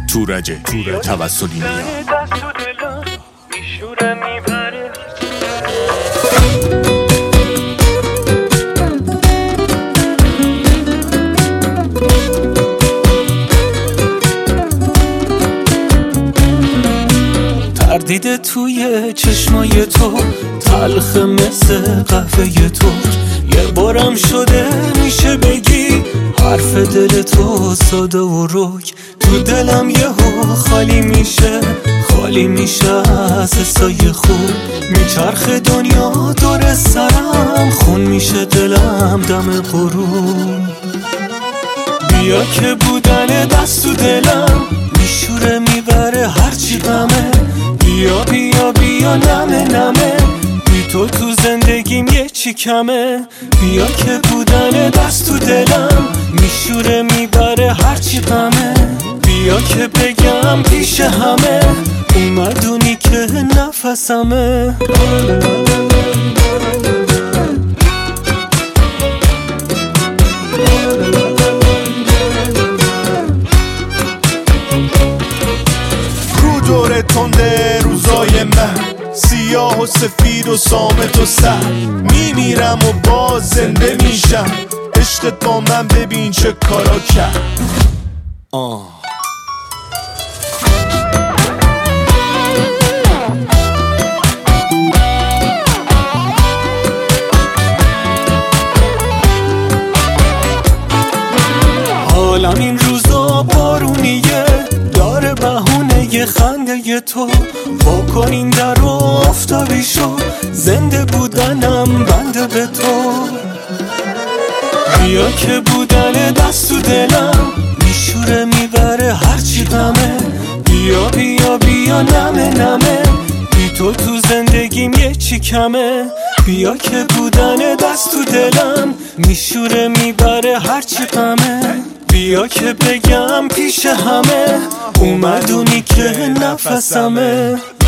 تورج توسلی تردید توی چشمای تو تلخ مثل قهوه تو یه بارم شده میشه بگی حرف دل تو ساده و رک تو دلم یهو خالی میشه از حسای خوب میچرخ دنیا دور سرم خون میشه دلم دم غروب بیا که بودن دست تو دلم میشوره میبره هرچی غمه بیا بیا بیا نمه بی تو زندگیم یه چی کمه بیا که بودن دست تو دلم میشوره میبره هرچی غمه بیا که بگم پیش همه اومدونی که نفسمه رو دور تنده روزای من سیاه و سفید و صامت و سر میمیرم و باز زنده میشم عشقت با من ببین چه کارا کرد حالم این روزا بارونیه داره بهونه یه خنده ی تو واکن این در و آفتابی شو زنده بودنم بنده به تو بیا که بودن دست تو دلم میشوره میبره هرچی غمه بیا بیا بیا نمه بی تو زندگیم یه چی کمه بیا که بودن دست تو دلم میشوره میبره هرچی غمه بیا که بگم پیش همه اومدونی که نفسمه